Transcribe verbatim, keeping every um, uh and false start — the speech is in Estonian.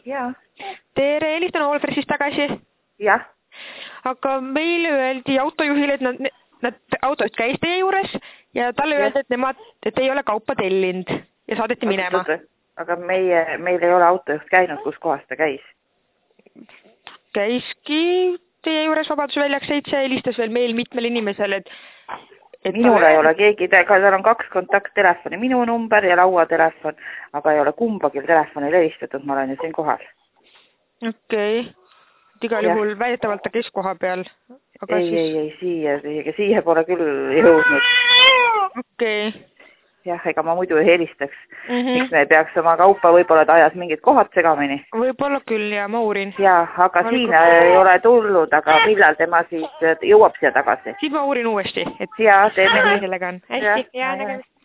Jaa. Tere, helistan Olfresist tagasi. Jah. Aga meile öeldi autojuhile, et nad, nad autost käis teie juures ja talle öeldi, et nemad, et ei ole kaupa tellinud ja saadeti minema. Aga meie, meil ei ole autojuht käinud, kus kohas ta käis. Käiski teie juures Vabaduse väljaks seitse, helistas veel meil mitmel inimesel, et, et minul ei ole keegi, tal on kaks kontakttelefoni, minu number ja lauatelefon, aga ei ole kumbagi telefonil helistatud, ma olen ju siin kohal. Okei, okay. Igal juhul väidetavalt ta kes koha peal. Aga ei, siis... ei, ei, siia, siia, siia pole küll jõudnud. Okei. Okay. Jah, ega ma muidu ei helistaks. Mm -hmm. Miks me peaks oma kaupa võib-olla ta ajas mingid kohad segamini? Võib-olla küll ja ma uurin. Ja, aga Valgu... siin ei ole tulnud, aga millal tema siis jõuab siia tagasi? Siis ma uurin uuesti. Et... Ja, teeme nii. Sellega on. Hästi, ja, ja nägemist.